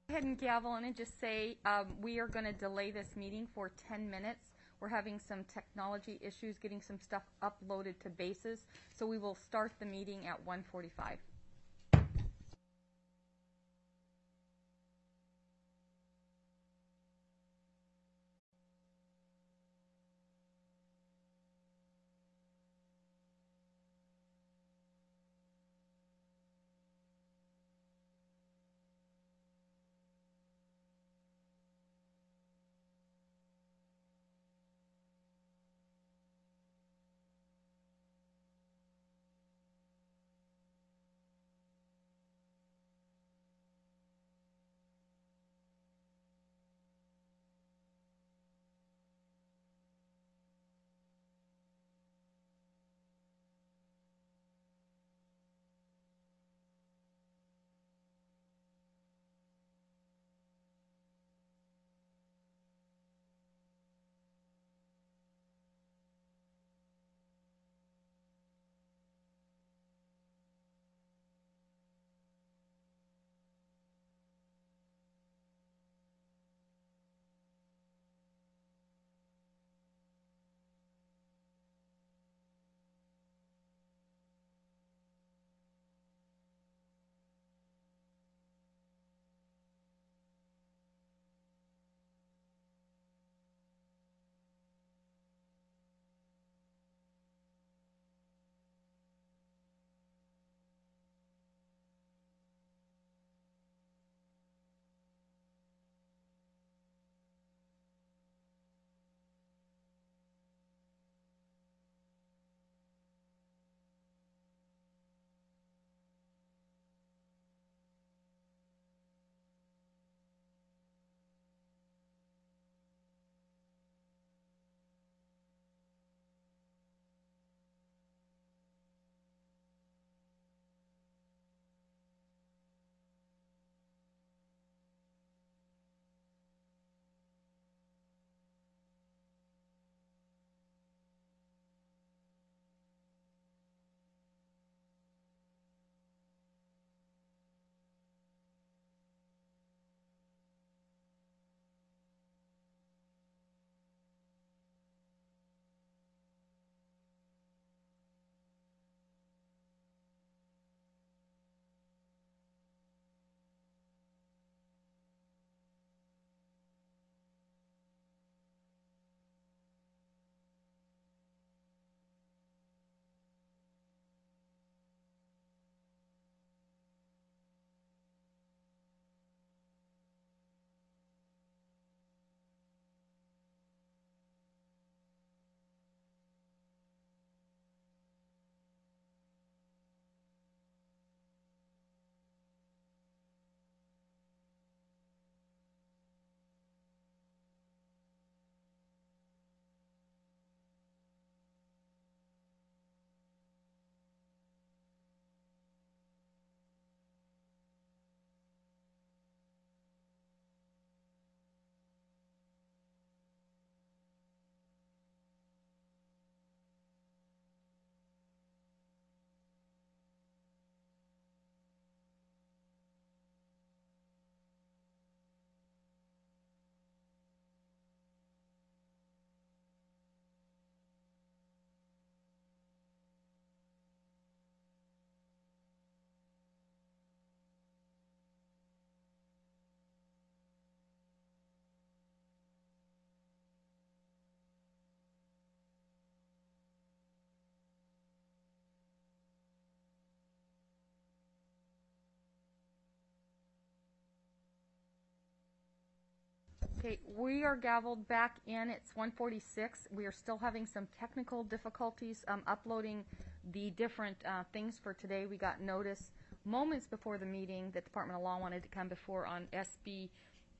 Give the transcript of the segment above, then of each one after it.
Go ahead and gavel in and just say we are going to delay this meeting for 10 minutes. We're having some technology issues getting some stuff uploaded to Bases, so we will start the meeting at 1:45. Okay, we are gavelled back in. It's 1:46. We are still having some technical difficulties uploading the different things for today. We got notice moments before the meeting that Department of Law wanted to come before on SB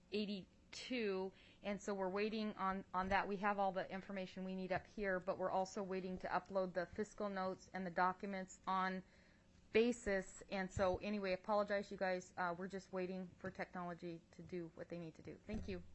82, and so we're waiting on that. We have all the information we need up here, but we're also waiting to upload the fiscal notes and the documents on Basis. And so anyway, apologize, you guys. We're just waiting for technology to do what they need to do. Thank you.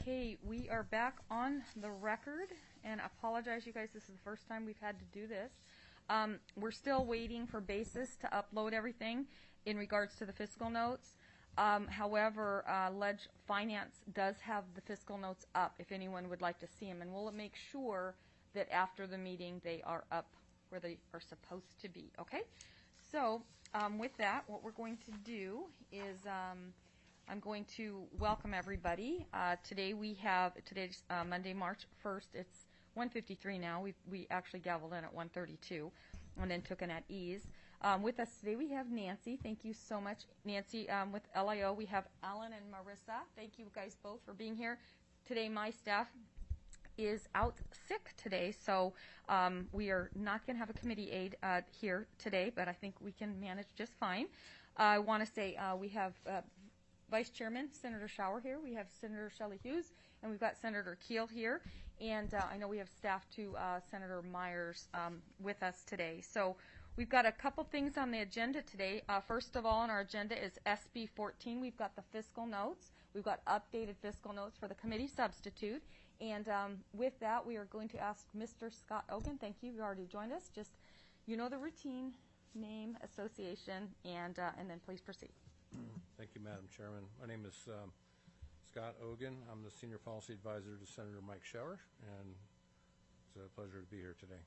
Okay, we are back on the record, and apologize, you guys, this is the first time we've had to do this. We're still waiting for Basis to upload everything in regards to the fiscal notes. However, Ledge Finance does have the fiscal notes up if anyone would like to see them, and we'll make sure that after the meeting they are up where they are supposed to be, okay? So, with that, what we're going to do is I'm going to welcome everybody. Today's Monday, March 1st. It's 1:53 now. We actually gavelled in at 1:32 and then took an at ease. With us today we have Nancy. Thank you so much, Nancy. With LIO we have Alan and Marissa. Thank you guys both for being here. Today my staff is out sick today, so we are not going to have a committee aide here today, but I think we can manage just fine. I want to say we have Vice Chairman Senator Schauer here. We have Senator Shelley Hughes, and we've got Senator Keel here. And I know we have staff to Senator Myers with us today. So we've got a couple things on the agenda today. First of all on our agenda is SB 14. We've got the fiscal notes. We've got updated fiscal notes for the committee substitute. And with that, we are going to ask Mr. Scott Ogen. Thank you. You already joined us. Just, you know the routine, name, association, and then please proceed. Thank you, Madam Chairman. My name is Scott Ogen. I'm the Senior Policy Advisor to Senator Mike Schauer, and it's a pleasure to be here today.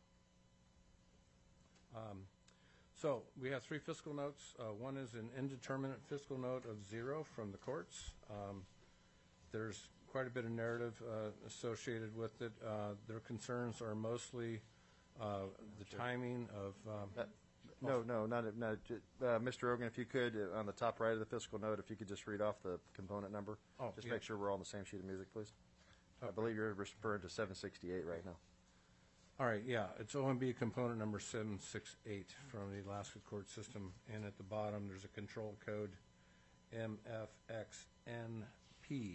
So we have three fiscal notes. One is an indeterminate fiscal note of 0 from the courts. There's quite a bit of narrative associated with it. Their concerns are mostly the timing of No, not Mr. Ogen, if you could, on the top right of the fiscal note, if you could just read off the component number. Just yeah. make sure we're all on the same sheet of music, please. Okay. I believe you're referring to 768 right now. All right, yeah, it's OMB component number 768 from the Alaska court system, and at the bottom there's a control code MFXNP.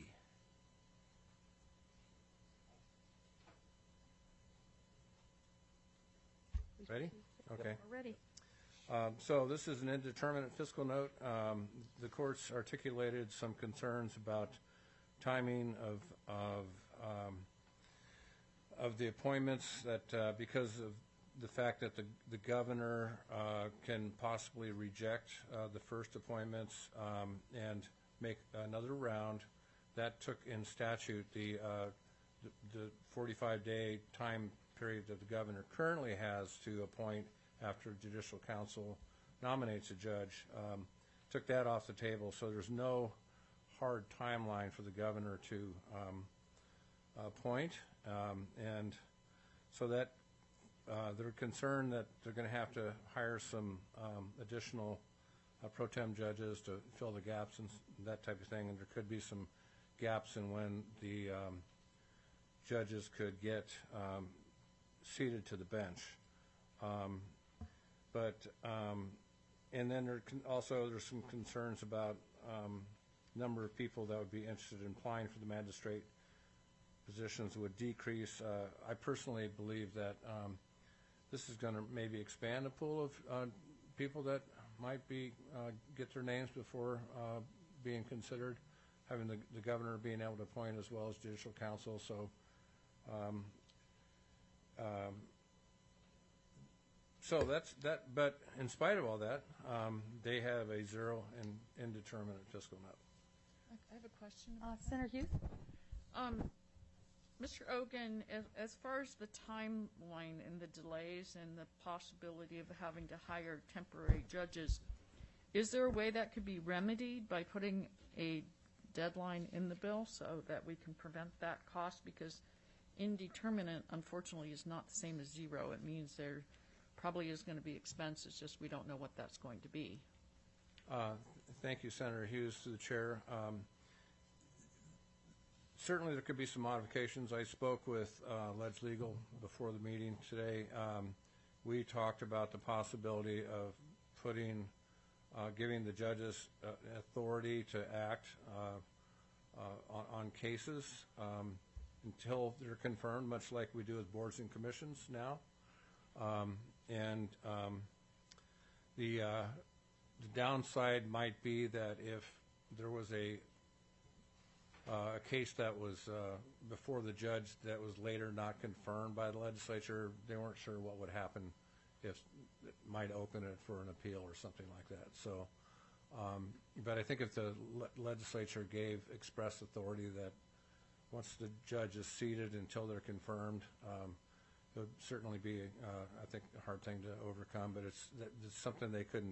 Ready? Okay. We're ready. So this is an indeterminate fiscal note. The courts articulated some concerns about timing of the appointments, that because of the fact that the governor can possibly reject the first appointments and make another round. That took in statute the 45-day time period that the governor currently has to appoint after Judicial Council nominates a judge, took that off the table. So there's no hard timeline for the governor to appoint, and so that they're concerned that they're going to have to hire some additional pro tem judges to fill the gaps and that type of thing, and there could be some gaps in when the judges could get seated to the bench. And then there's some concerns about number of people that would be interested in applying for the magistrate positions would decrease. I personally believe that this is going to maybe expand the pool of people that might be get their names before being considered, having the governor being able to appoint as well as Judicial Council. So so that's that, but in spite of all that, they have a 0 and indeterminate fiscal note. I have a question. Senator Hughes? Mr. Ogen, as far as the timeline and the delays and the possibility of having to hire temporary judges, is there a way that could be remedied by putting a deadline in the bill so that we can prevent that cost? Because indeterminate, unfortunately, is not the same as 0. It means there probably is going to be expense. It's just we don't know what that's going to be. Thank you, Senator Hughes, to the chair. Certainly there could be some modifications. I spoke with Ledge Legal before the meeting today. We talked about the possibility of giving the judges authority to act on cases until they're confirmed, much like we do with boards and commissions now. The downside might be that if there was a a case that was before the judge that was later not confirmed by the legislature. They weren't sure what would happen if it might open it for an appeal or something like that. So, but I think if the legislature gave express authority that once the judge is seated until they're confirmed, it would certainly be, I think, a hard thing to overcome. But it's something they couldn't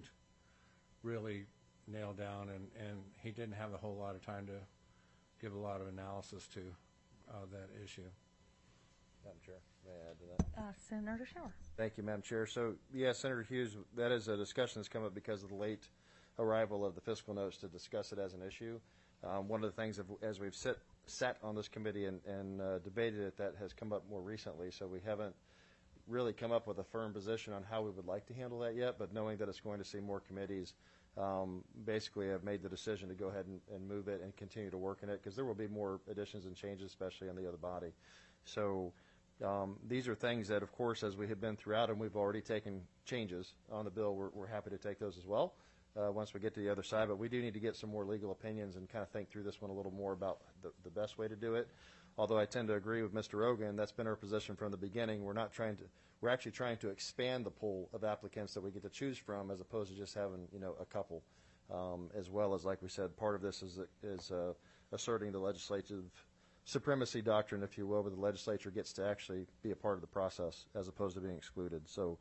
really nail down, and he didn't have a whole lot of time to give a lot of analysis to that issue. Madam Chair, may I add to that? Senator Shower. Thank you, Madam Chair. So, yeah, Senator Hughes, that is a discussion that's come up because of the late arrival of the fiscal notes to discuss it as an issue. One of the things, as we've sat on this committee and debated it, that has come up more recently. So we haven't really come up with a firm position on how we would like to handle that yet, but knowing that it's going to see more committees, basically I've made the decision to go ahead and move it and continue to work in it, because there will be more additions and changes, especially on the other body. So these are things that, of course, as we have been throughout, and we've already taken changes on the bill, we're happy to take those as well once we get to the other side. But we do need to get some more legal opinions and kind of think through this one a little more about the best way to do it. Although I tend to agree with Mr. Rogan, that's been our position from the beginning. We're actually trying to expand the pool of applicants that we get to choose from, as opposed to just having, a couple. As well as, like we said, part of this is asserting the legislative supremacy doctrine, if you will, where the legislature gets to actually be a part of the process as opposed to being excluded. So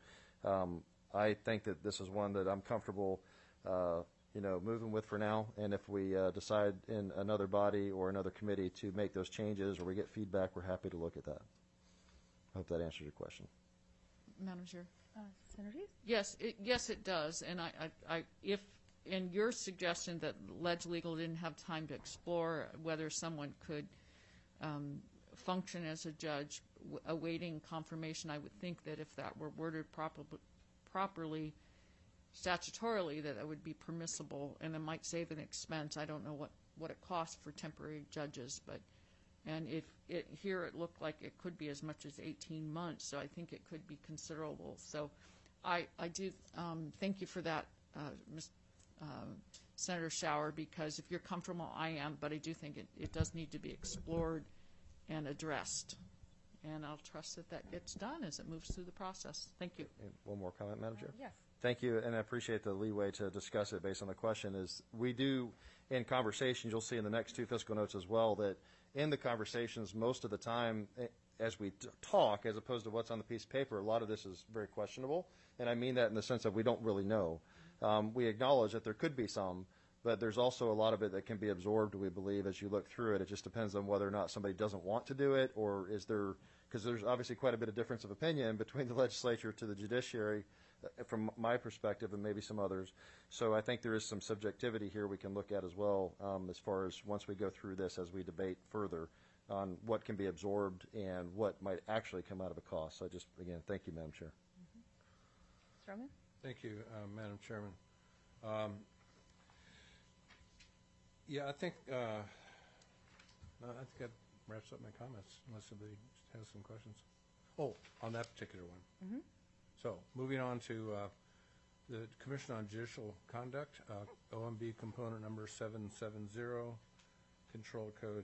I think that this is one that I'm comfortable moving with for now, and if we decide in another body or another committee to make those changes, or we get feedback, we're happy to look at that. I hope that answers your question. Madam Chair? Senator Hughes? Yes, it does. And if in your suggestion that Ledge Legal didn't have time to explore whether someone could function as a judge awaiting confirmation, I would think that if that were worded properly statutorily, that would be permissible, and it might save an expense. I don't know what it costs for temporary judges, and here it looked like it could be as much as 18 months, so I think it could be considerable. So I do thank you for that, Senator Shower, because if you're comfortable, I am, but I do think it does need to be explored and addressed. And I'll trust that gets done as it moves through the process. Thank you. And one more comment, Madam Chair? Yes. Thank you, and I appreciate the leeway to discuss it based on the question. Is we do, in conversations, you'll see in the next two fiscal notes as well, that in the conversations, most of the time, as we talk, as opposed to what's on the piece of paper, a lot of this is very questionable, and I mean that in the sense of we don't really know. We acknowledge that there could be some, but there's also a lot of it that can be absorbed, we believe, as you look through it. It just depends on whether or not somebody doesn't want to do it, or is there, because there's obviously quite a bit of difference of opinion between the legislature to the judiciary, from my perspective, and maybe some others. So I think there is some subjectivity here we can look at as well, as far as once we go through this, as we debate further on what can be absorbed and what might actually come out of a cost. So again, thank you, Madam Chair. Mr. Roman? Thank you, Madam Chairman. Yeah, I think that wraps up my comments, unless somebody has some questions. Oh, on that particular one. Mm-hmm. So, moving on to the Commission on Judicial Conduct, OMB component number 770, control code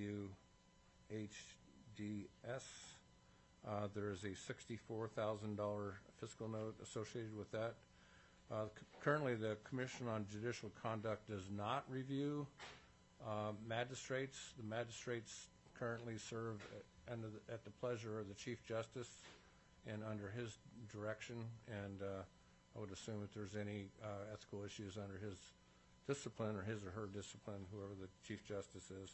AU-HDS. There is a $64,000 fiscal note associated with that. Currently, the Commission on Judicial Conduct does not review magistrates. The magistrates currently serve at the pleasure of the Chief Justice and under his direction, and I would assume if there's any ethical issues under his discipline or his or her discipline, whoever the Chief Justice is.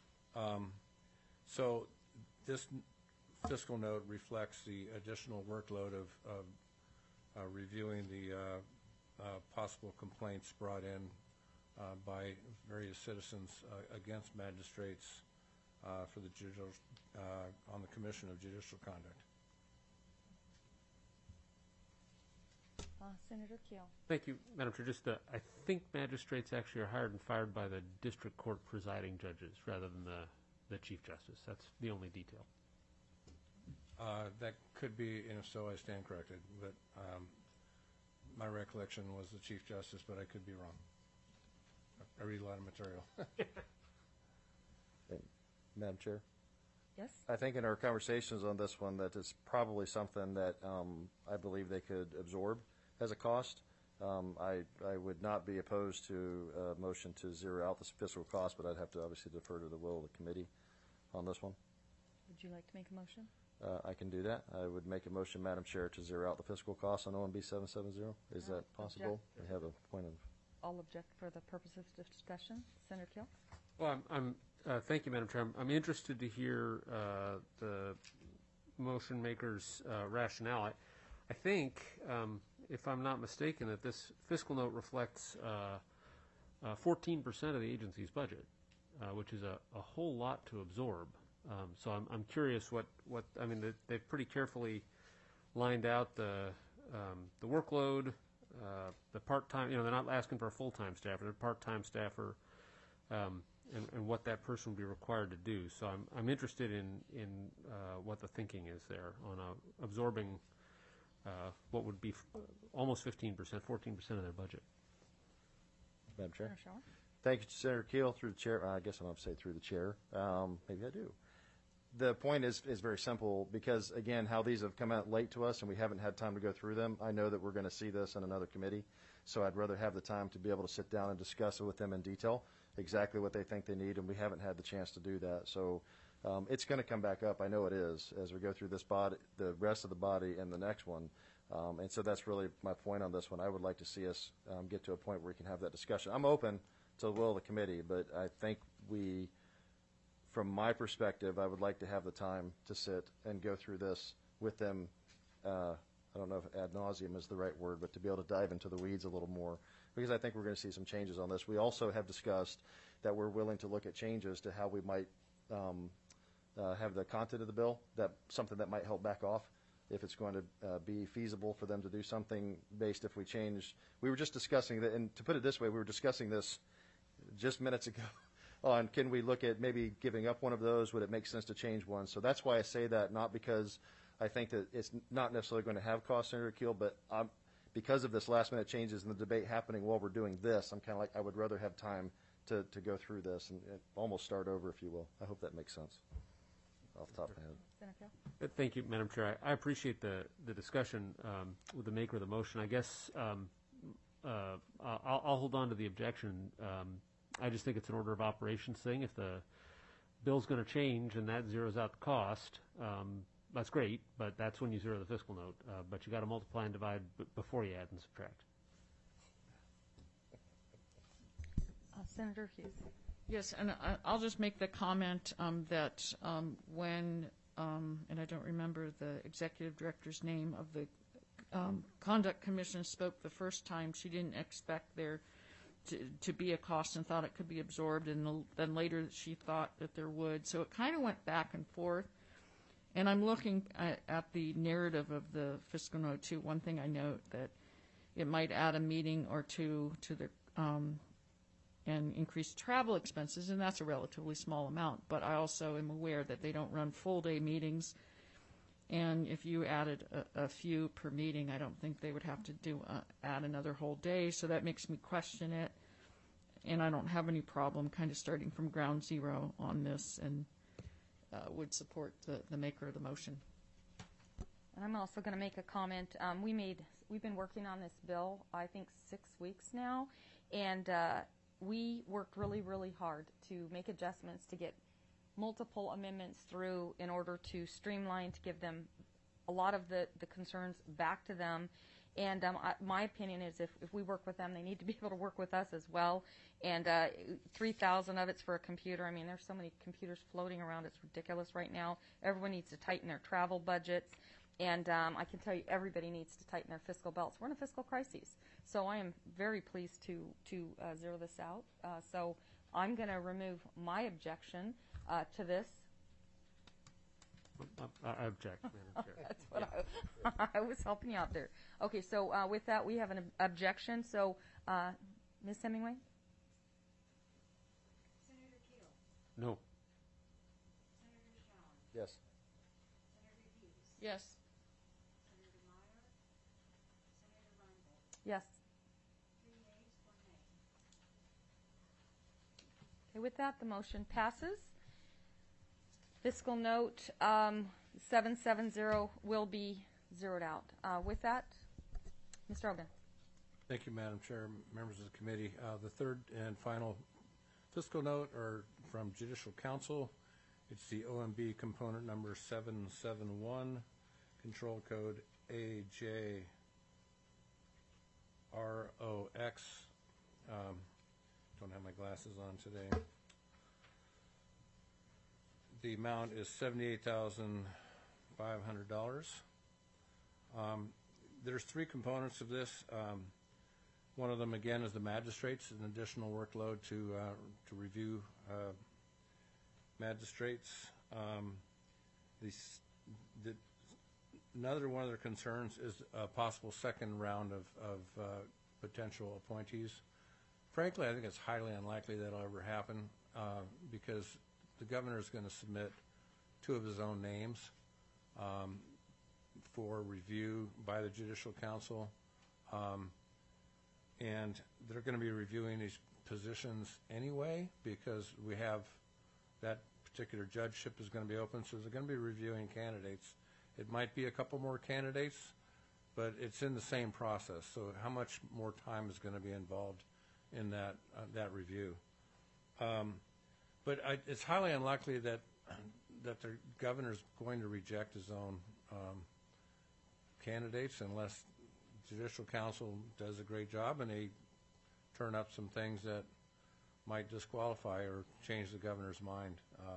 So this fiscal note reflects the additional workload of reviewing the possible complaints brought in by various citizens against magistrates for the on the Commission of Judicial Conduct. Senator Keel. Thank you, Madam Chair. Just, I think magistrates actually are hired and fired by the district court presiding judges rather than the Chief Justice. That's the only detail. That could be, and if so, I stand corrected. But my recollection was the Chief Justice, but I could be wrong. I read a lot of material. Madam Chair? Yes? I think in our conversations on this one, that it's probably something that I believe they could absorb as a cost. I would not be opposed to a motion to zero out the fiscal cost, but I'd have to obviously defer to the will of the committee on this one. Would you like to make a motion? I can do that. I would make a motion, Madam Chair, to zero out the fiscal cost on OMB 770. Is that possible? We have a point of... I'll object for the purposes of discussion. Senator Keel? Well, thank you, Madam Chair. I'm interested to hear the motion maker's rationale. I think, if I'm not mistaken, that this fiscal note reflects 14% of the agency's budget, which is a whole lot to absorb. So I'm curious what I mean. They've pretty carefully lined out the workload, the part-time. They're not asking for a full-time staffer; they're part-time staffer, and what that person would be required to do. So I'm interested in what the thinking is there on absorbing what would be almost 15%, 14% of their budget. Madam Chair? Senator Schauer? Thank you, Senator Keel. Through the chair, I guess I'm going to say through the chair. Maybe I do. The point is very simple because, again, how these have come out late to us and we haven't had time to go through them. I know that we're going to see this in another committee, so I'd rather have the time to be able to sit down and discuss it with them in detail, exactly what they think they need, and we haven't had the chance to do that. So it's going to come back up. I know it is as we go through this body, the rest of the body, and the next one. And so that's really my point on this one. I would like to see us get to a point where we can have that discussion. I'm open to the will of the committee, but I think from my perspective, I would like to have the time to sit and go through this with them. I don't know if ad nauseum is the right word, but to be able to dive into the weeds a little more, because I think we're going to see some changes on this. We also have discussed that we're willing to look at changes to how we might have the content of the bill, that something that might help back off if it's going to be feasible for them to do something based if we change. We were just discussing that, and to put it this way, we were discussing this just minutes ago on can we look at maybe giving up one of those? Would it make sense to change one? So that's why I say that, not because I think that it's not necessarily going to have cost, Senator Keel, but because of this last-minute changes and the debate happening while we're doing this, I'm kind of like I would rather have time to go through this and almost start over, if you will. I hope that makes sense off the top of my head. Senator Keel? Thank you, Madam Chair. I appreciate the discussion with the maker of the motion. I guess I'll hold on to the objection. I just think it's an order of operations thing. If the bill's going to change and that zeroes out the cost, that's great, but that's when you zero the fiscal note. But you got to multiply and divide before you add and subtract. Senator Hughes? Yes, and I'll just make the comment that when, and I don't remember the executive director's name of the Conduct Commission spoke the first time, she didn't expect there to be a cost and thought it could be absorbed, and then later she thought that there would. So it kind of went back and forth. And I'm looking at the narrative of the fiscal note, too. One thing I note that it might add a meeting or two to the and increase travel expenses, and that's a relatively small amount. But I also am aware that they don't run full-day meetings, and if you added a few per meeting, I don't think they would have to add another whole day, so that makes me question it. And I don't have any problem kind of starting from ground zero on this, and would support the maker of the motion. And I'm also going to make a comment. We've been working on this bill, I think, 6 weeks now, and we worked really, really hard to make adjustments to get multiple amendments through in order to streamline, to give them a lot of the concerns back to them. And my opinion is if we work with them, they need to be able to work with us as well. And 3,000 of it's for a computer. I mean, there's so many computers floating around. It's ridiculous right now. Everyone needs to tighten their travel budgets. And I can tell you everybody needs to tighten their fiscal belts. We're in a fiscal crisis. So I am very pleased to zero this out. So I'm going to remove my objection to this. I object, Madam Chair. That's what I was helping you out there. Okay, so with that, we have an objection. So, Ms. Hemingway? Senator Keel? No. Senator Schauer? Yes. Senator Hughes? Yes. Senator Meyer? Senator Reinbold? Yes. 3 yeas, 1 nay. Okay, with that, the motion passes. Fiscal note 770 will be zeroed out. With that, Mr. Ogan. Thank you, Madam Chair, members of the committee. The third and final fiscal note are from Judicial Council. It's the OMB component number 771, control code AJROX. Don't have my glasses on today. The amount is $78,500. There's three components of this. One of them, again, is the magistrates, an additional workload to review magistrates. Another one of their concerns is a possible second round of potential appointees. Frankly, I think it's highly unlikely that'll ever happen because the governor is going to submit two of his own names for review by the Judicial Council. And they're going to be reviewing these positions anyway because we have that particular judgeship is going to be open, so they're going to be reviewing candidates. It might be a couple more candidates, but it's in the same process. So how much more time is going to be involved in that review? But it's highly unlikely that the governor's going to reject his own candidates unless Judicial Council does a great job and they turn up some things that might disqualify or change the governor's mind.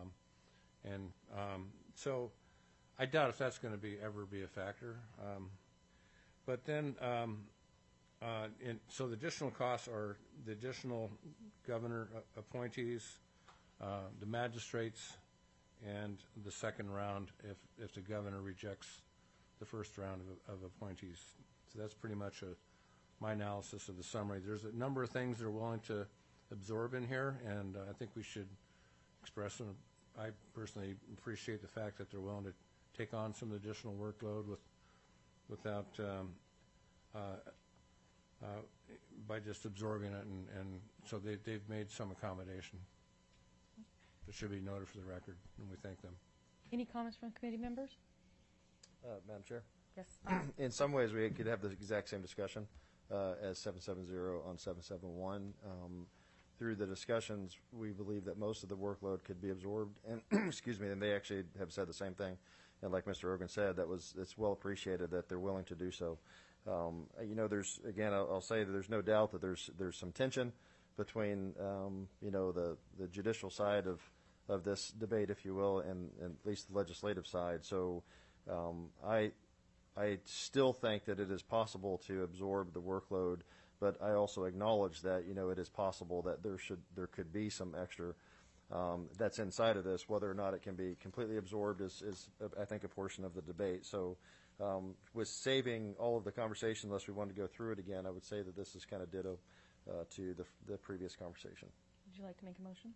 So I doubt if that's going to ever be a factor. But then, so the additional costs are the additional governor appointees, the magistrates, and the second round if the governor rejects the first round of appointees. So that's pretty much my analysis of the summary. There's a number of things they're willing to absorb in here, and I think we should express them. I personally appreciate the fact that they're willing to take on some additional workload without by just absorbing it, and so they've made some accommodation. It should be noted for the record, and we thank them. Any comments from committee members? Madam Chair? Yes. In some ways, we could have the exact same discussion as 770 on 771. Through the discussions, we believe that most of the workload could be absorbed, and excuse me, and they actually have said the same thing. And like Mr. Ogan said, it's well appreciated that they're willing to do so. There's, again, I'll say that there's no doubt that there's some tension between the judicial side of this debate, if you will, and at least the legislative side. So I still think that it is possible to absorb the workload, but I also acknowledge that it is possible that there could be some extra that's inside of this. Whether or not it can be completely absorbed is I think a portion of the debate. So with saving all of the conversation, unless we want to go through it again, I would say that this is kind of ditto to the previous conversation. Would you like to make a motion?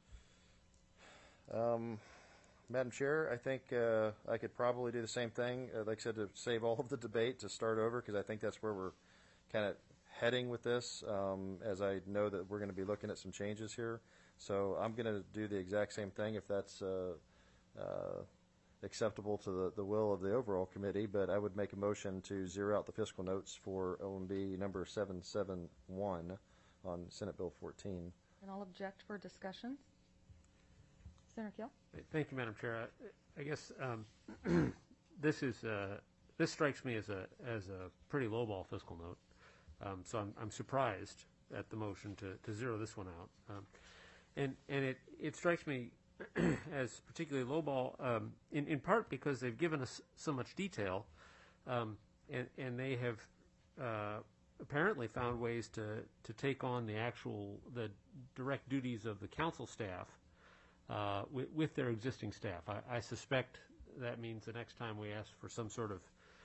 Madam Chair, I think I could probably do the same thing, like I said, to save all of the debate, to start over, because I think that's where we're kind of heading with this, as I know that we're going to be looking at some changes here. So I'm going to do the exact same thing if that's acceptable to the will of the overall committee, but I would make a motion to zero out the fiscal notes for OMB number 771 on Senate Bill 14. And I'll object for discussion. Senator Kiel? Thank you, Madam Chair. I guess this strikes me as a pretty lowball fiscal note. So I'm surprised at the motion to zero this one out. And it strikes me as particularly lowball in part because they've given us so much detail, and they have apparently found ways to take on the direct duties of the council staff with their existing staff. I suspect that means the next time we ask for some sort of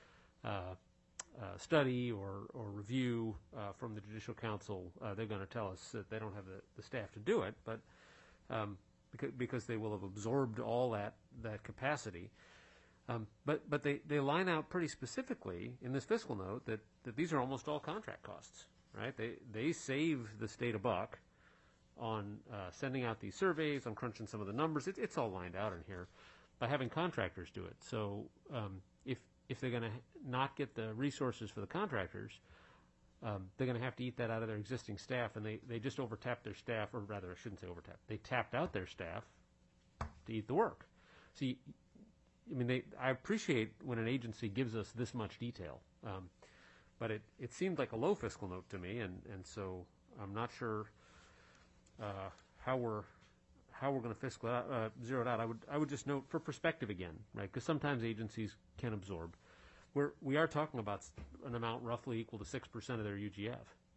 study or review from the Judicial Council, they're going to tell us that they don't have the staff to do it, but because they will have absorbed all that capacity. But they line out pretty specifically in this fiscal note that these are almost all contract costs, right? They save the state a buck on sending out these surveys, on crunching some of the numbers. It's all lined out in here. by having contractors do it. So if they're going to not get the resources for the contractors, they're going to have to eat that out of their existing staff, and they just overtapped their staff, or rather, I shouldn't say overtapped. They tapped out their staff to eat the work. See, I mean, I appreciate when an agency gives us this much detail, but it seemed like a low fiscal note to me, and so I'm not sure how we're going to fiscal zero it out. I would just note for perspective again, right? Because sometimes agencies can absorb. We are talking about an amount roughly equal to 6% of their UGF.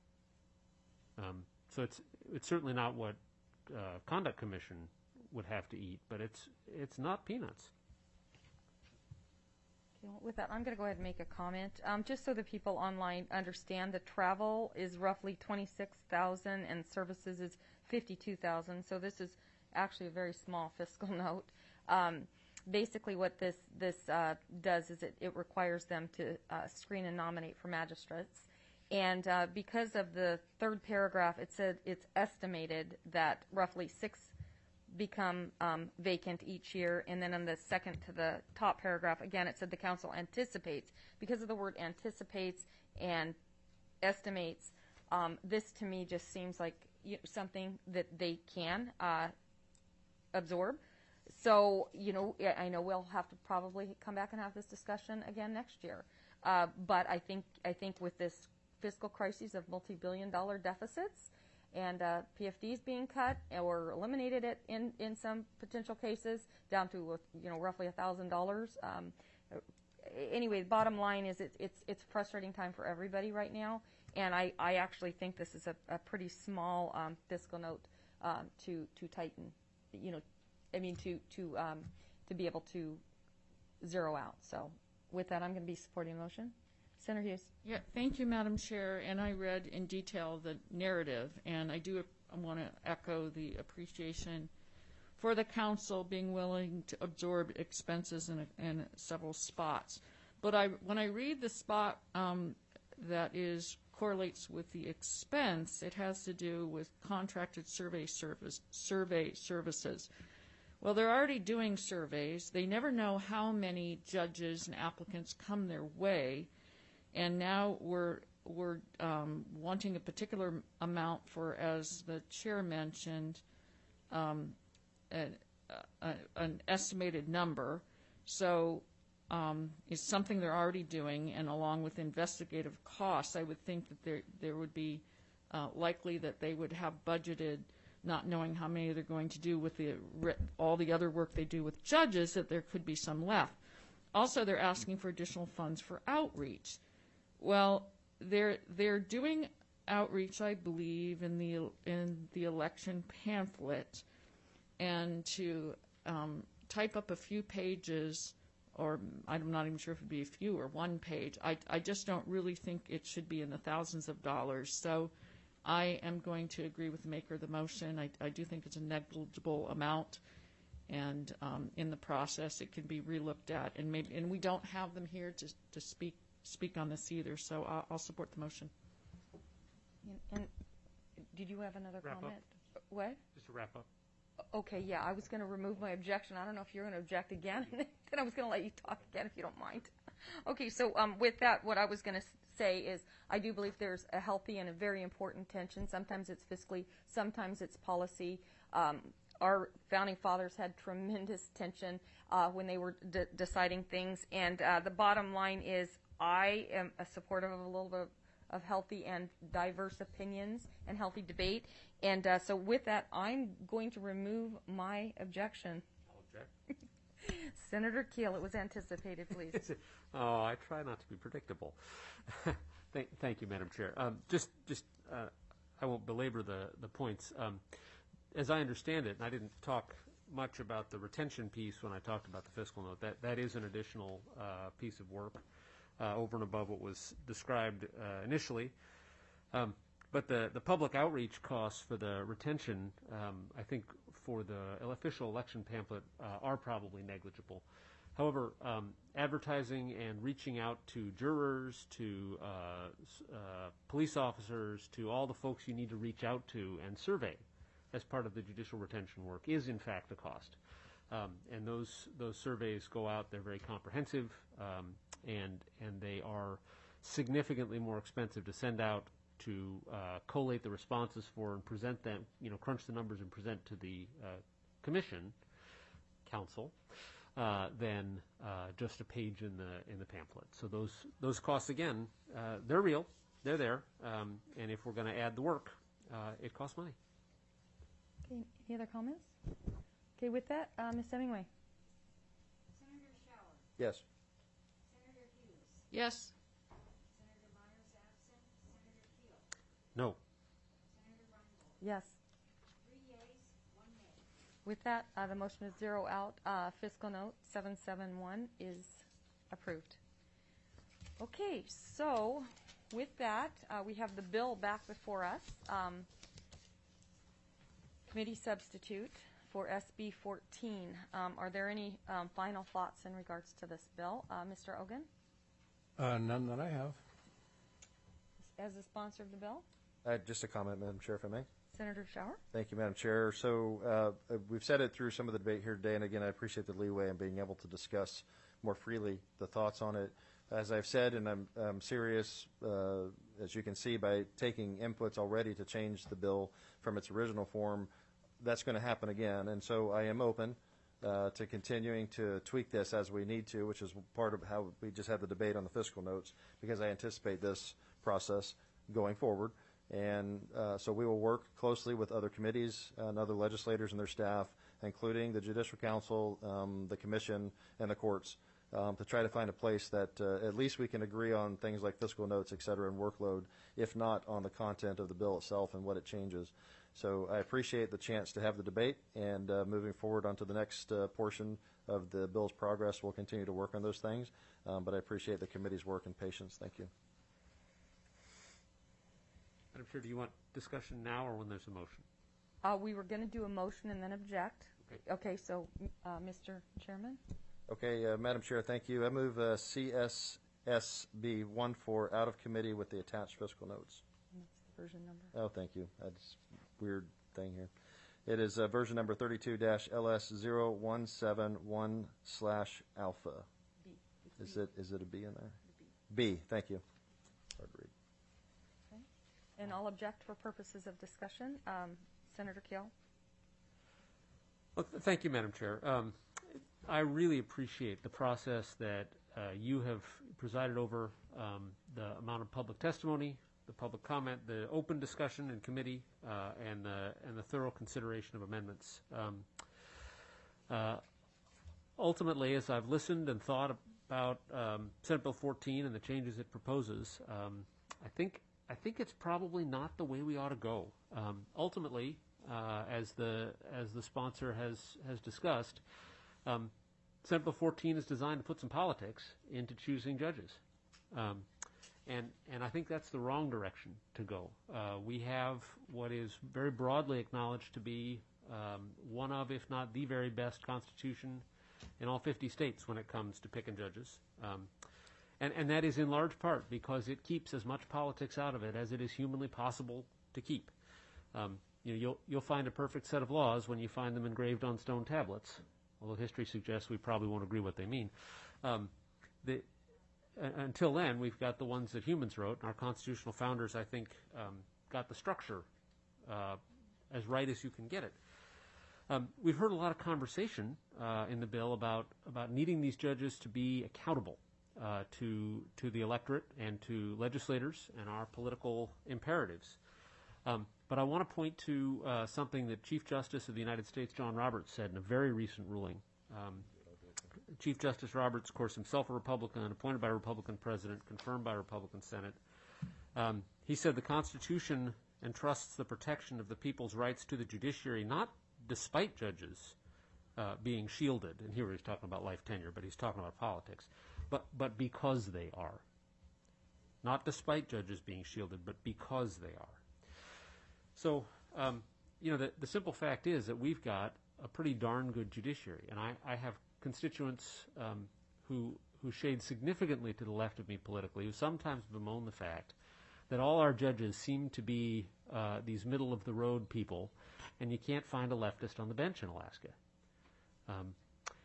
So it's certainly not what Conduct Commission would have to eat, but it's not peanuts. Okay, well, with that, I'm going to go ahead and make a comment. Just so the people online understand, the travel is roughly $26,000 and services is $52,000. So this is actually a very small fiscal note. Basically, what this does is it requires them to screen and nominate for magistrates. And because of the third paragraph, it said it's estimated that roughly 6 become vacant each year. And then on the second to the top paragraph, again, it said the council anticipates. Because of the word anticipates and estimates, this to me just seems like something that they can absorb. So, I know we'll have to probably come back and have this discussion again next year. But I think with this fiscal crisis of multi-billion-dollar deficits and PFDs being cut or eliminated in some potential cases down to roughly $1,000. Anyway, the bottom line is it's a frustrating time for everybody right now, and I actually think this is a pretty small fiscal note to tighten, to be able to zero out. So with that, I'm going to be supporting the motion. Senator Hughes. Yeah, thank you, Madam Chair. And I read in detail the narrative, and I want to echo the appreciation for the council being willing to absorb expenses in several spots. But when I read the spot that correlates with the expense, it has to do with contracted survey services. Well, they're already doing surveys. They never know how many judges and applicants come their way. And now we're wanting a particular amount for, as the chair mentioned, an estimated number. So it's something they're already doing, and along with investigative costs, I would think that there would be likely that they would have budgeted, not knowing how many they're going to do with all the other work they do with judges, that there could be some left. Also, they're asking for additional funds for outreach. Well, they're doing outreach, I believe, in the election pamphlet, and to type up a few pages, or I'm not even sure if it'd be a few or one page. I just don't really think it should be in the thousands of dollars. So I am going to agree with the maker of the motion. I do think it's a negligible amount, and in the process it can be relooked at. And we don't have them here to speak on this either, so I'll support the motion. And did you have another Wrap comment? up. What? Just to wrap up. Okay, yeah, I was going to remove my objection. I don't know if you're going to object again. Then I was going to let you talk again if you don't mind. Okay, so with that, what I was going to say is I do believe there's a healthy and a very important tension. Sometimes it's fiscally, sometimes it's policy. Our founding fathers had tremendous tension when they were deciding things. And the bottom line is I am a supporter of a little bit of healthy and diverse opinions and healthy debate. And so with that, I'm going to remove my objection. I'll object. Senator Keel, it was anticipated, please. Oh, I try not to be predictable. Thank you, Madam Chair. I won't belabor the points. As I understand it, and I didn't talk much about the retention piece when I talked about the fiscal note, that is an additional piece of work over and above what was described initially. But the public outreach costs for the retention, I think for the official election pamphlet, are probably negligible. However, advertising and reaching out to jurors, to police officers, to all the folks you need to reach out to and survey as part of the judicial retention work is in fact a cost. And those surveys go out. They're very comprehensive, and they are significantly more expensive to send out, to collate the responses for and present them, crunch the numbers and present to the commission, council, than just a page in the pamphlet. So those costs, again, they're real, they're there, and if we're going to add the work, it costs money. Okay, any other comments? Okay, with that, Ms. Hemingway. Senator Shower, Yes. Senator Hughes, Yes. Senator Myers absent, Senator Keel, No. Senator Reinbold. Yes. 3 yeas, 1 nay. With that, the motion is zero out. Fiscal note 771 is approved. Okay, so with that, we have the bill back before us. Committee substitute for SB 14. Are there any final thoughts in regards to this bill? Mr. Ogen, None that I have. as the sponsor of the bill? Just a comment, Madam Chair, if I may. Senator Shower? Thank you, Madam Chair. So we've said it through some of the debate here today, and again, I appreciate the leeway in being able to discuss more freely the thoughts on it. As I've said, and I'm serious, as you can see, by taking inputs already to change the bill from its original form, that's going to happen again. And so I am open to continuing to tweak this as we need to, which is part of how we just had the debate on the fiscal notes, because I anticipate this process going forward. And so we will work closely with other committees and other legislators and their staff, including the Judicial Council, the Commission, and the courts, to try to find a place that at least we can agree on things like fiscal notes, et cetera, and workload, if not on the content of the bill itself and what it changes. So I appreciate the chance to have the debate, and moving forward onto the next portion of the bill's progress, we'll continue to work on those things. But I appreciate the committee's work and patience. Thank you. Madam Chair, do you want discussion now or when there's a motion? We were going to do a motion and then object. Okay, so Mr. Chairman? Okay, Madam Chair, thank you. I move CSSB 14 out of committee with the attached fiscal notes. That's the version number. Oh, thank you. That's a weird thing here. It is version number 32-LS0171/alpha. B. Is it a B in there? B. Thank you. Hard to read. Okay. And I'll object for purposes of discussion. Senator Keel? Well, thank you, Madam Chair. I really appreciate the process that you have presided over, the amount of public testimony, the public comment, the open discussion in committee, and the thorough consideration of amendments. Ultimately, as I've listened and thought about Senate Bill 14 and the changes it proposes, I think it's probably not the way we ought to go. Ultimately, as the sponsor has discussed, Senate Bill 14 is designed to put some politics into choosing judges. And I think that's the wrong direction to go. We have what is very broadly acknowledged to be one of, if not the very best constitution in all 50 states when it comes to picking judges. And that is in large part because it keeps as much politics out of it as it is humanly possible to keep. You'll find a perfect set of laws when you find them engraved on stone tablets, although history suggests we probably won't agree what they mean. Until then, we've got the ones that humans wrote, and our constitutional founders, I think, got the structure as right as you can get it. We've heard a lot of conversation in the bill about needing these judges to be accountable to the electorate and to legislators and our political imperatives. But I want to point to something that Chief Justice of the United States, John Roberts, said in a very recent ruling. Chief Justice Roberts, of course, himself a Republican, appointed by a Republican president, confirmed by a Republican Senate. He said the Constitution entrusts the protection of the people's rights to the judiciary, not despite judges being shielded, and here he's talking about life tenure, but he's talking about politics, but because they are. Not despite judges being shielded, but because they are. So, the simple fact is that we've got a pretty darn good judiciary, and I have constituents who shade significantly to the left of me politically, who sometimes bemoan the fact that all our judges seem to be these middle-of-the-road people, and you can't find a leftist on the bench in Alaska.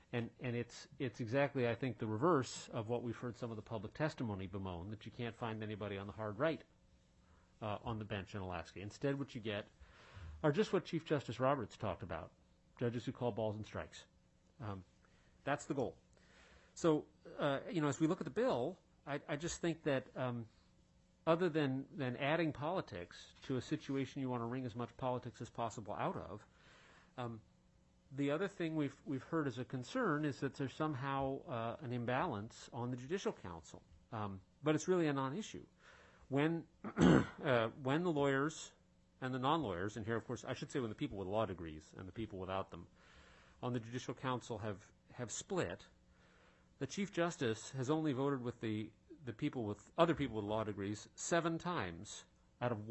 And it's exactly, I think, the reverse of what we've heard some of the public testimony bemoan, that you can't find anybody on the hard right on the bench in Alaska. Instead, what you get are just what Chief Justice Roberts talked about, judges who call balls and strikes. That's the goal. So, as we look at the bill, I just think that other than adding politics to a situation you want to wring as much politics as possible out of, the other thing we've heard as a concern is that there's somehow an imbalance on the Judicial Council. But it's really a non-issue. When the lawyers and the non-lawyers, and here, of course, I should say when the people with law degrees and the people without them on the Judicial Council have split, the Chief Justice has only voted with the people with other people with law degrees 7 times out of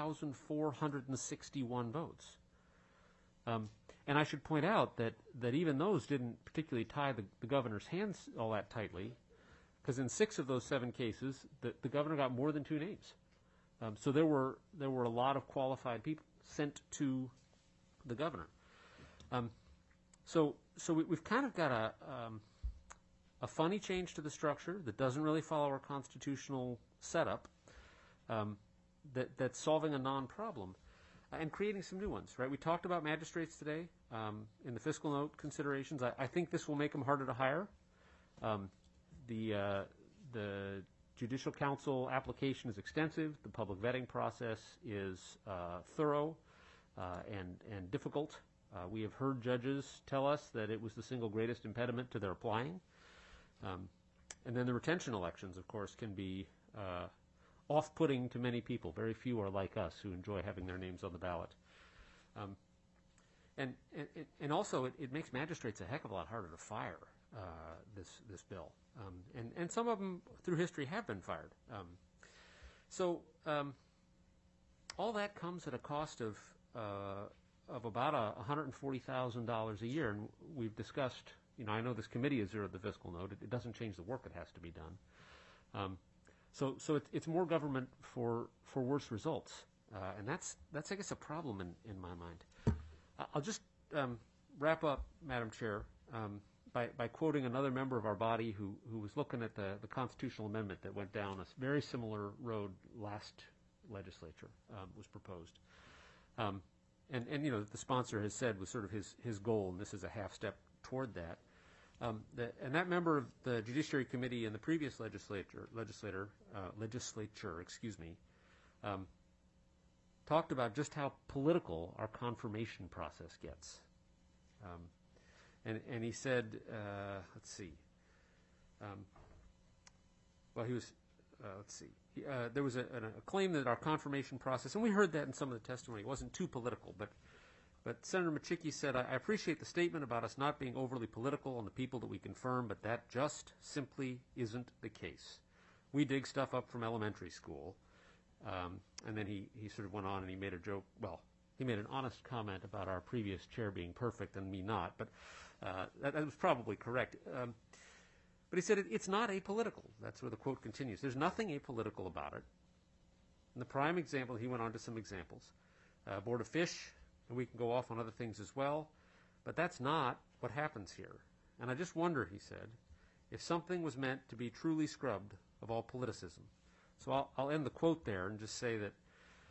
1,461 votes. And I should point out that even those didn't particularly tie the governor's hands all that tightly, because in 6 of those 7 cases, the governor got more than 2 names. So there were a lot of qualified people sent to the governor. So we've kind of got a funny change to the structure that doesn't really follow our constitutional setup, that's solving a non-problem and creating some new ones, right? We talked about magistrates today in the fiscal note considerations. I think this will make them harder to hire. The Judicial Council application is extensive. The public vetting process is thorough and difficult. We have heard judges tell us that it was the single greatest impediment to their applying. And then the retention elections, of course, can be off-putting to many people. Very few are like us who enjoy having their names on the ballot. And also, it makes magistrates a heck of a lot harder to fire, this bill. And some of them, through history, have been fired. So all that comes at a cost of about $140,000 a year. And we've discussed, I know this committee has zeroed the fiscal note. It doesn't change the work that has to be done. So it's more government for worse results. And that's I guess, a problem in my mind. I'll just wrap up, Madam Chair, by quoting another member of our body who was looking at the constitutional amendment that went down a very similar road last legislature, was proposed. And the sponsor has said was sort of his goal, and this is a half step toward that. And that member of the Judiciary Committee in the previous legislature, talked about just how political our confirmation process gets. And he said, there was a claim that our confirmation process, and we heard that in some of the testimony, wasn't too political, but Senator Machicki said, I appreciate the statement about us not being overly political on the people that we confirm, but that just simply isn't the case. We dig stuff up from elementary school. And then he sort of went on and he made a joke. Well, he made an honest comment about our previous chair being perfect and me not, but that was probably correct. But he said it's not apolitical. That's where the quote continues. There's nothing apolitical about it. In the prime example, he went on to some examples. Board of Fish, and we can go off on other things as well, but that's not what happens here. And I just wonder, he said, if something was meant to be truly scrubbed of all politicism. So I'll end the quote there and just say that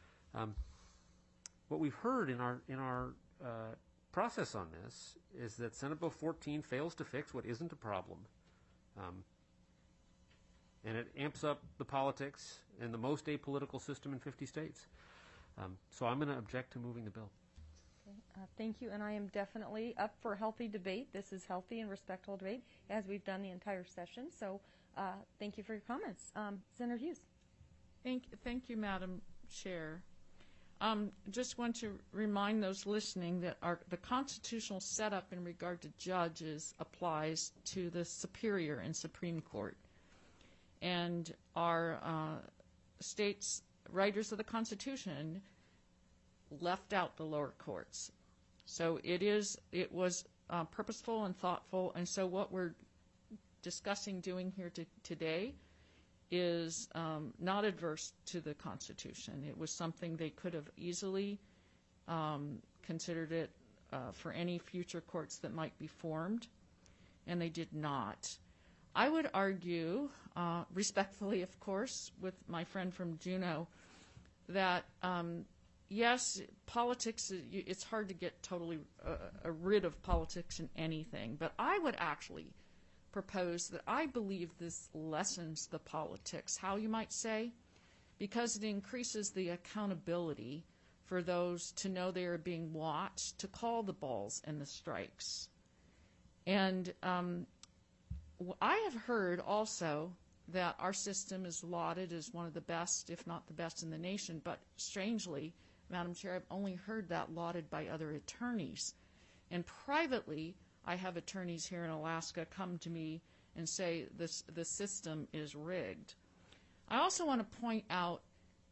what we've heard in our process on this is that Senate Bill 14 fails to fix what isn't a problem. And it amps up the politics in the most apolitical system in 50 states. So I'm going to object to moving the bill. Okay. Thank you, and I am definitely up for healthy debate. This is healthy and respectful debate, as we've done the entire session. So thank you for your comments. Senator Hughes. Thank you, Madam Chair. Just want to remind those listening that the constitutional setup in regard to judges applies to the Superior and Supreme Court. And our state's writers of the Constitution left out the lower courts. So it was purposeful and thoughtful, and so what we're discussing doing here today is not adverse to the Constitution. It was something they could have easily considered it for any future courts that might be formed. and they did not. I would argue, respectfully, of course, with my friend from Juneau, that yes, politics, it's hard to get totally rid of politics in anything, but I would actually propose that I believe this lessens the politics, how you might say, because it increases the accountability for those to know they are being watched, to call the balls and the strikes. And I have heard also that our system is lauded as one of the best, if not the best in the nation, but strangely, Madam Chair, I've only heard that lauded by other attorneys. And privately, I have attorneys here in Alaska come to me and say the system is rigged. I also want to point out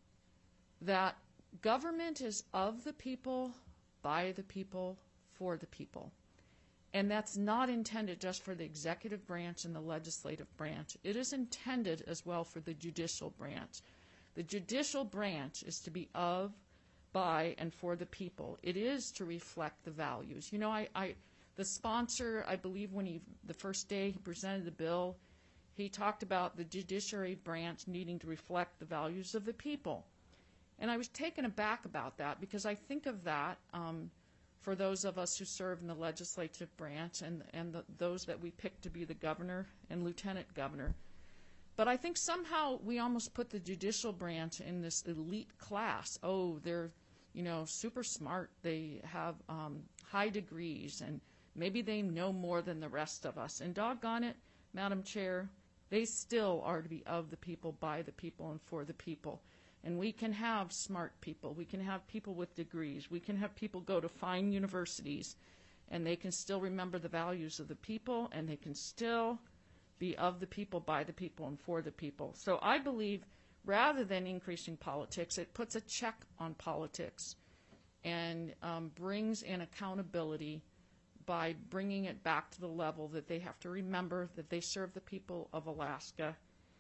that government is of the people, by the people, for the people. And that's not intended just for the executive branch and the legislative branch. It is intended as well for the judicial branch. The judicial branch is to be of, by, and for the people. It is to reflect the values. You know, the sponsor, I believe when the first day he presented the bill, he talked about the judiciary branch needing to reflect the values of the people. And I was taken aback about that because I think of that for those of us who serve in the legislative branch and those that we pick to be the governor and lieutenant governor. But I think somehow we almost put the judicial branch in this elite class. Oh, they're, super smart. They have high degrees, and maybe they know more than the rest of us. And doggone it, Madam Chair, they still are to be of the people, by the people, and for the people. And we can have smart people. We can have people with degrees. We can have people go to fine universities, and they can still remember the values of the people, and they can still be of the people, by the people, and for the people. So I believe rather than increasing politics, it puts a check on politics and brings in accountability by bringing it back to the level that they have to remember that they serve the people of Alaska.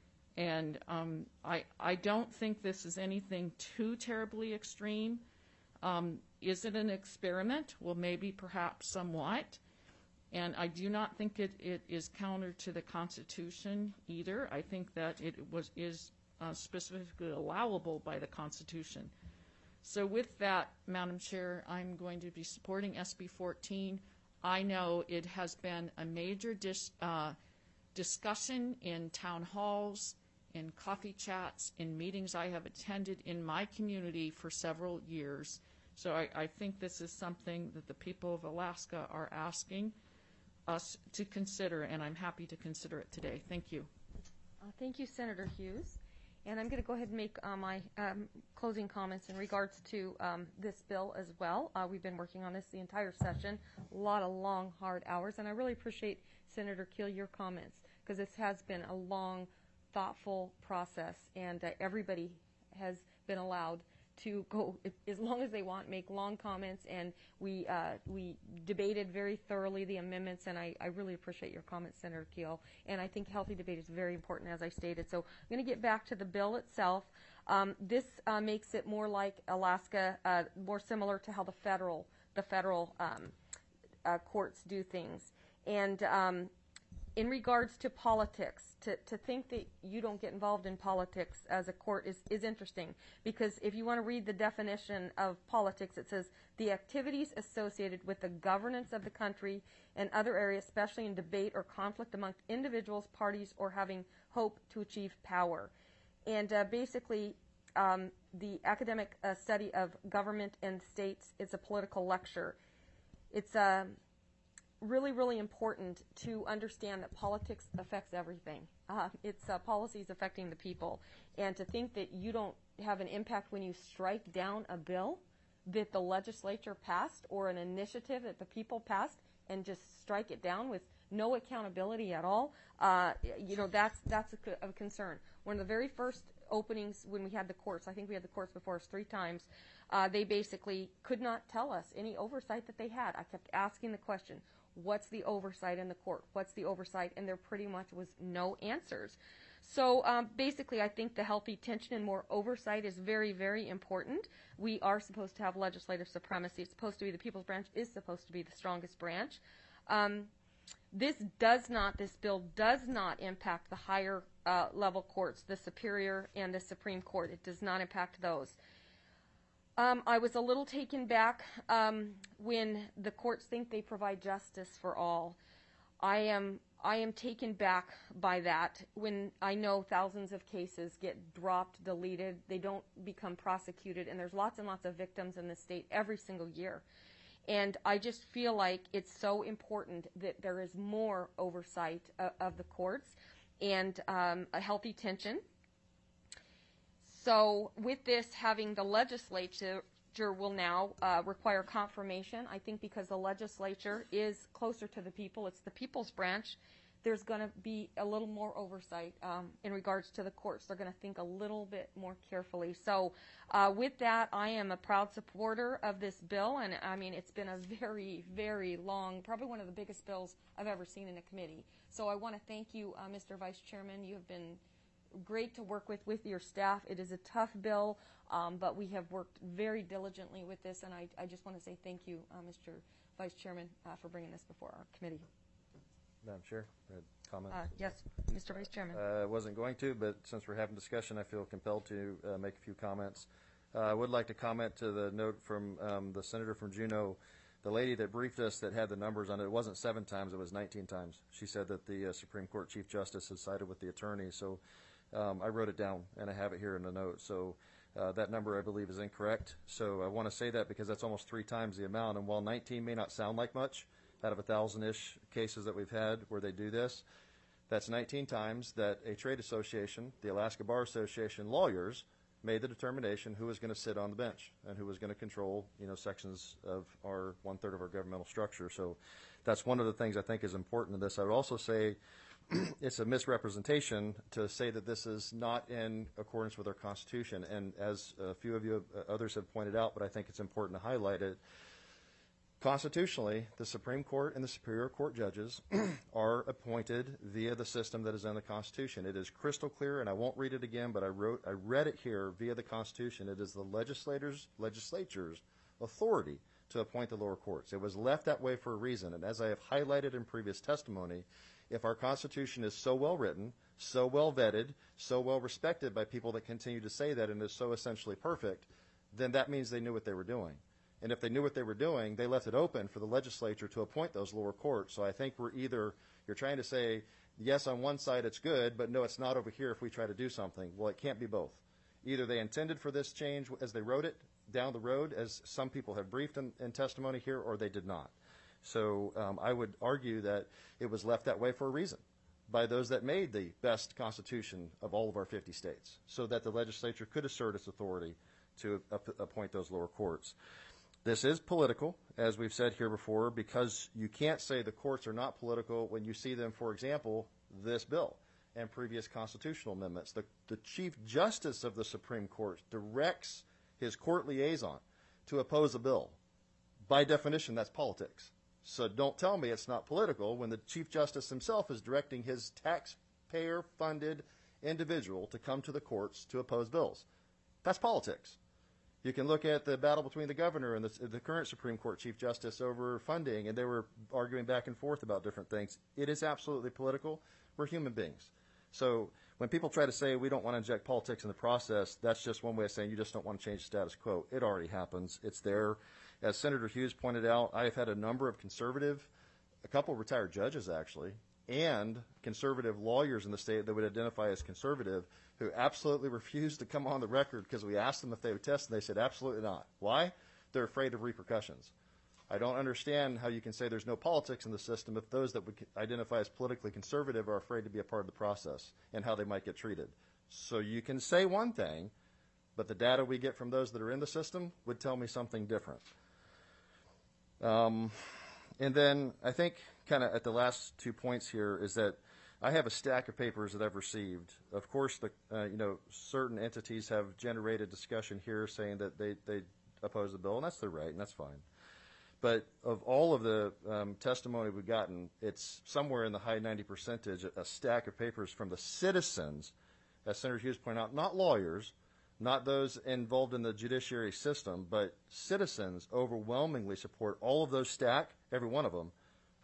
And I don't think this is anything too terribly extreme. Is it an experiment? Well, maybe, perhaps, somewhat. And I do not think it is counter to the Constitution either. I think that it is specifically allowable by the Constitution. So with that, Madam Chair, I'm going to be supporting SB 14. I know it has been a major discussion in town halls, in coffee chats, in meetings I have attended in my community for several years. So I think this is something that the people of Alaska are asking us to consider, and I'm happy to consider it today. Thank you. Thank you, Senator Hughes. And I'm going to go ahead and make my closing comments in regards to this bill as well. We've been working on this the entire session, a lot of long, hard hours, and I really appreciate, Senator Keel, your comments, because this has been a long, thoughtful process, and everybody has been allowed to go as long as they want, make long comments, and we debated very thoroughly the amendments, and I really appreciate your comments, Senator Keel, and I think healthy debate is very important, as I stated. So I'm going to get back to the bill itself. This makes it more like Alaska, more similar to how the federal courts do things. And in regards to politics, to think that you don't get involved in politics as a court is interesting, because if you want to read the definition of politics, it says the activities associated with the governance of the country and other areas, especially in debate or conflict amongst individuals, parties, or having hope to achieve power. And basically, the academic study of government and states is a political lecture. It's really, really important to understand that politics affects everything. It's policies affecting the people. And to think that you don't have an impact when you strike down a bill that the legislature passed or an initiative that the people passed and just strike it down with no accountability at all, that's a concern. One of the very first openings when we had the courts, I think we had the courts before us 3 times, they basically could not tell us any oversight that they had. I kept asking the question, what's the oversight in the court? What's the oversight? And there pretty much was no answers. So basically, I think the healthy tension and more oversight is very, very important. We are supposed to have legislative supremacy. It's supposed to be the people's branch is supposed to be the strongest branch. This bill does not impact the higher level courts, the Superior and the Supreme Court. It does not impact those. I was a little taken back when the courts think they provide justice for all. I am taken back by that when I know thousands of cases get dropped, deleted, they don't become prosecuted, and there's lots and lots of victims in the state every single year. And I just feel like it's so important that there is more oversight of the courts and a healthy tension. So with this, having the legislature will now require confirmation. I think because the legislature is closer to the people, it's the people's branch, there's going to be a little more oversight in regards to the courts. They're going to think a little bit more carefully. So with that, I am a proud supporter of this bill, and I mean, it's been a very, very long, probably one of the biggest bills I've ever seen in a committee. So I want to thank you, Mr. Vice Chairman. You have been great to work with your staff. It is a tough bill, but we have worked very diligently with this, and I just want to say thank you, Mr. Vice Chairman, for bringing this before our committee. Madam Chair, comment? Yes, Mr. Vice Chairman. I wasn't going to, but since we're having discussion, I feel compelled to make a few comments. I would like to comment to the note from the senator from Juneau. The lady that briefed us that had the numbers on it, it wasn't 7 times, it was 19 times. She said that the Supreme Court Chief Justice had sided with the attorney. So I wrote it down, and I have it here in the note. So that number, I believe, is incorrect. So I want to say that because that's almost 3 times the amount. And while 19 may not sound like much, out of 1,000-ish cases that we've had where they do this, that's 19 times that a trade association, the Alaska Bar Association lawyers, made the determination who was going to sit on the bench and who was going to control, sections of our 1/3 of our governmental structure. So that's one of the things I think is important in this. I would also say it's a misrepresentation to say that this is not in accordance with our Constitution. And as a few of you others have pointed out, but I think it's important to highlight it, constitutionally, the Supreme Court and the Superior Court judges are appointed via the system that is in the Constitution. It is crystal clear, and I won't read it again, but I read it here via the Constitution. It is the legislature's authority to appoint the lower courts. It was left that way for a reason, and as I have highlighted in previous testimony, if our Constitution is so well written, so well vetted, so well respected by people that continue to say that and is so essentially perfect, then that means they knew what they were doing. And if they knew what they were doing, they left it open for the legislature to appoint those lower courts. So I think you're trying to say, yes, on one side it's good, but no, it's not over here if we try to do something. Well, it can't be both. Either they intended for this change as they wrote it down the road, as some people have briefed in testimony here, or they did not. So I would argue that it was left that way for a reason by those that made the best Constitution of all of our 50 states, so that the legislature could assert its authority to appoint those lower courts. This is political, as we've said here before, because you can't say the courts are not political when you see them, for example, this bill and previous constitutional amendments. The Chief Justice of the Supreme Court directs his court liaison to oppose a bill. By definition, that's politics. So don't tell me it's not political when the Chief Justice himself is directing his taxpayer-funded individual to come to the courts to oppose bills. That's politics. You can look at the battle between the governor and the current Supreme Court Chief Justice over funding, and they were arguing back and forth about different things. It is absolutely political. We're human beings. So when people try to say we don't want to inject politics in the process, that's just one way of saying you just don't want to change the status quo. It already happens. It's there. As Senator Hughes pointed out, I have had a number of a couple of retired judges actually, and conservative lawyers in the state that would identify as conservative who absolutely refused to come on the record because we asked them if they would test, and they said absolutely not. Why? They're afraid of repercussions. I don't understand how you can say there's no politics in the system if those that would identify as politically conservative are afraid to be a part of the process and how they might get treated. So you can say one thing, but the data we get from those that are in the system would tell me something different. And then I think kind of at the last 2 points here is that I have a stack of papers that I've received. Of course, certain entities have generated discussion here saying that they oppose the bill, and that's their right, and that's fine. But of all of the testimony we've gotten, it's somewhere in the high 90%, a stack of papers from the citizens, as Senator Hughes pointed out, not lawyers, not those involved in the judiciary system, but citizens overwhelmingly support all of those stack, every one of them,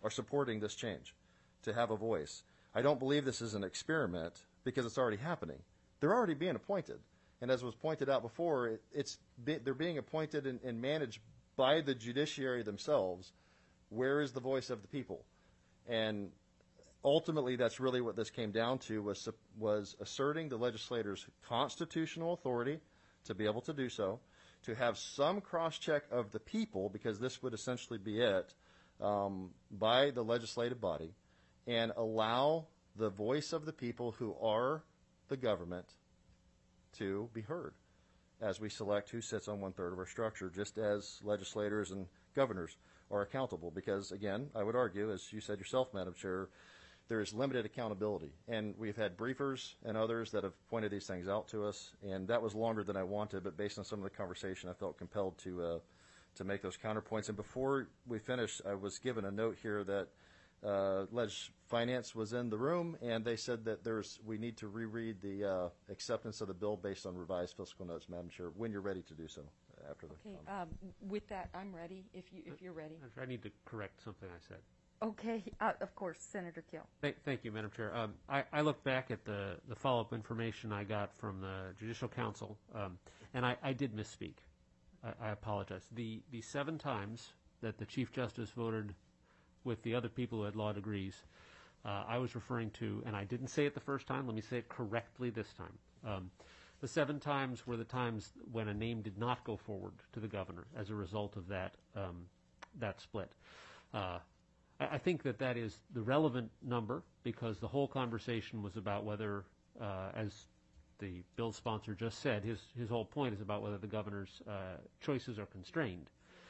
are supporting this change, to have a voice. I don't believe this is an experiment because it's already happening. They're already being appointed. And as was pointed out before, they're being appointed and managed by the judiciary themselves. Where is the voice of the people? And ultimately, that's really what this came down to, was asserting the legislators' constitutional authority to be able to do so, to have some cross-check of the people, because this would essentially be it, by the legislative body, and allow the voice of the people who are the government to be heard as we select who sits on 1/3 of our structure, just as legislators and governors are accountable. Because, again, I would argue, as you said yourself, Madam Chair, there is limited accountability. And we've had briefers and others that have pointed these things out to us, and that was longer than I wanted, but based on some of the conversation, I felt compelled to make those counterpoints. And before we finish, I was given a note here that Finance was in the room, and they said that we need to reread the acceptance of the bill based on revised fiscal notes, Madam Chair, when you're ready to do so after the Okay, with that, I'm ready, if you're ready. I need to correct something I said. Okay, of course, Senator Keel. Thank you, Madam Chair. I look back at the follow-up information I got from the Judicial Council, and I did misspeak. I apologize. The 7 times that the Chief Justice voted with the other people who had law degrees, I was referring to, and I didn't say it the first time, let me say it correctly this time. The 7 times were the times when a name did not go forward to the governor as a result of that split. I think that is the relevant number, because the whole conversation was about whether, as the bill sponsor just said, his whole point is about whether the governor's choices are constrained.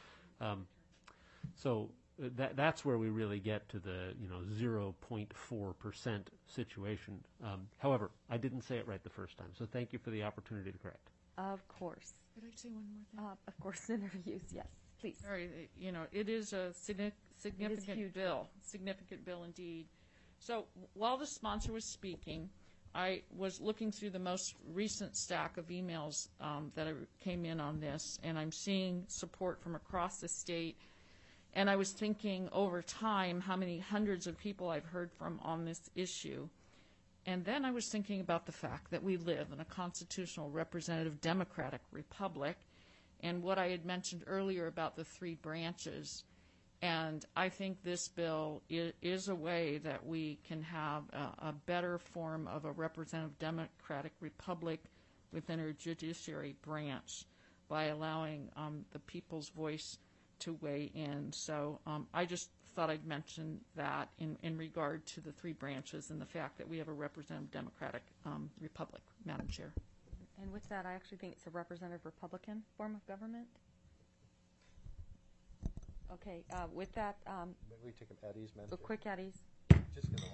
So that's where we really get to the 0.4% situation. However, I didn't say it right the first time, so thank you for the opportunity to correct. Of course. Could I say one more thing? Of course, Senator Hughes, yes, please. All right, it is a significant huge. bill, significant bill indeed. So while the sponsor was speaking, I was looking through the most recent stack of emails that came in on this, and I'm seeing support from across the state. And I was thinking over time how many hundreds of people I've heard from on this issue. And then I was thinking about the fact that we live in a constitutional representative democratic republic, and what I had mentioned earlier about the 3 branches. And I think this bill is a way that we can have a better form of a representative democratic republic within our judiciary branch by allowing the people's voice to weigh in. So I just thought I'd mention that in regard to the 3 branches and the fact that we have a representative democratic republic, Madam Chair. And with that, I actually think it's a representative Republican form of government. Okay, with that, Maybe we take them at ease, Madam a Chair. quick at ease. Just gonna-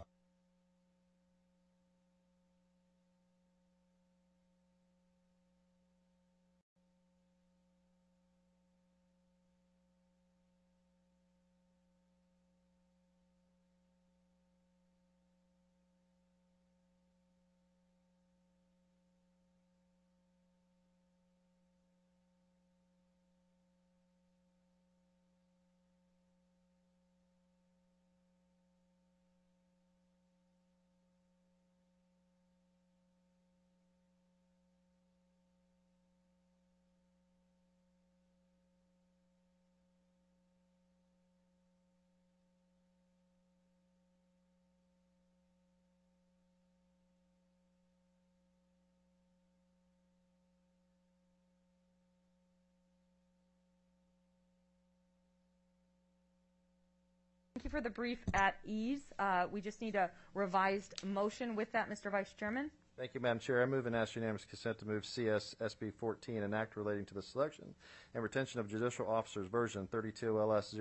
Thank you for the brief at ease. We just need a revised motion with that, Mr. Vice Chairman. Thank you, Madam Chair. I move and ask unanimous consent to move CS SB 14, an act relating to the selection and retention of judicial officers, version 32 LS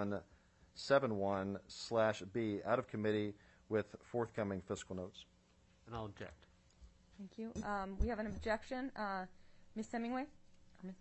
0171/B, out of committee with forthcoming fiscal notes. And I'll object. Thank you. We have an objection. Ms. Hemingway? Or Ms.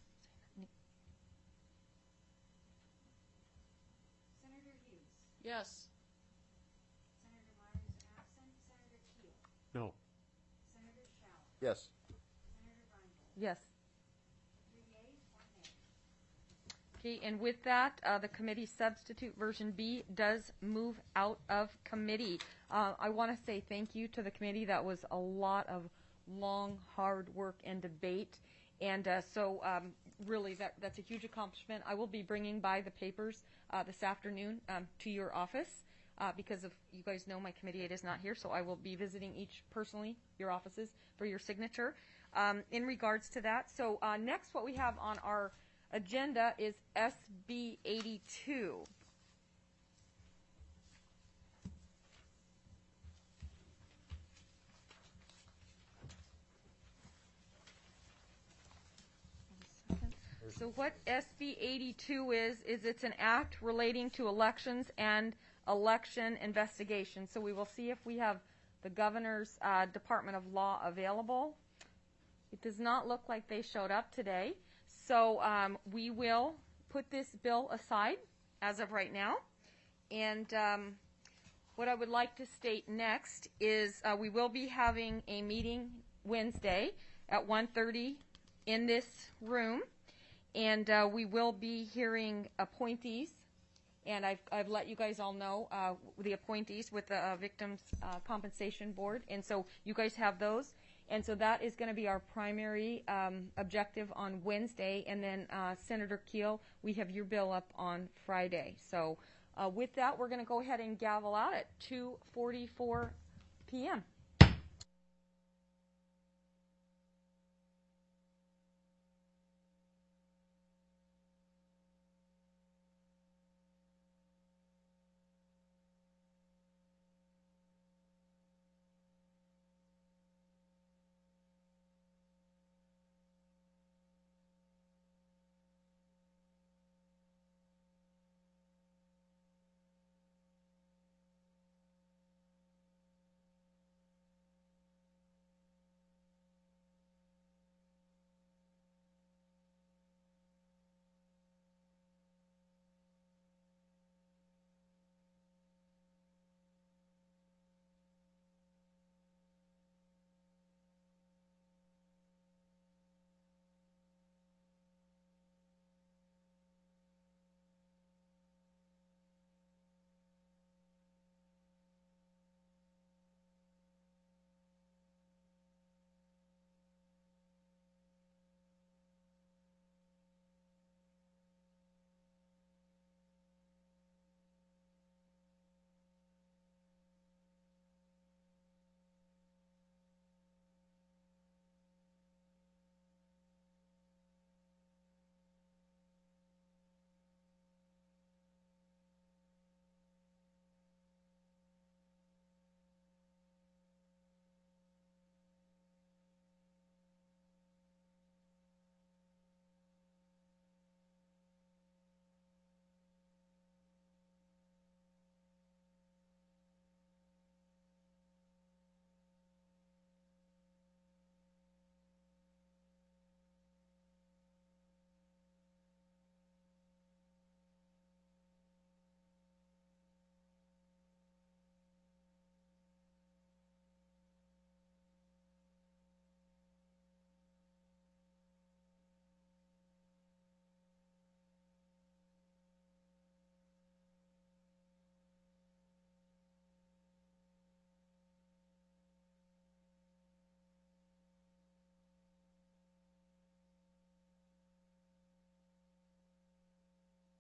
Senator Hughes. Yes. Senator Myers absent. Senator Keel. No. Senator Schauer. Yes. Senator Reinbold. Yes. 3 yeas, 1 nay. Okay, and with that, the committee substitute version B does move out of committee. I want to say thank you to the committee. That was a lot of long, hard work and debate. And so really, that's a huge accomplishment. I will be bringing by the papers this afternoon to your office because of, you guys know my committee aide is not here, so I will be visiting each personally, your offices, for your signature in regards to that. So next, what we have on our agenda is SB 82. So what SB 82 is it's an act relating to elections and election investigation. So we will see if we have the governor's Department of Law available. It does not look like they showed up today. So we will put this bill aside as of right now. And what I would like to state next is we will be having a meeting Wednesday at 1:30 in this room. And we will be hearing appointees. And I've let you guys all know the appointees with the Victims Compensation Board. And so you guys have those. And so that is going to be our primary objective on Wednesday. And then Senator Keel, we have your bill up on Friday. So with that, we're going to go ahead and gavel out at 2:44 p.m.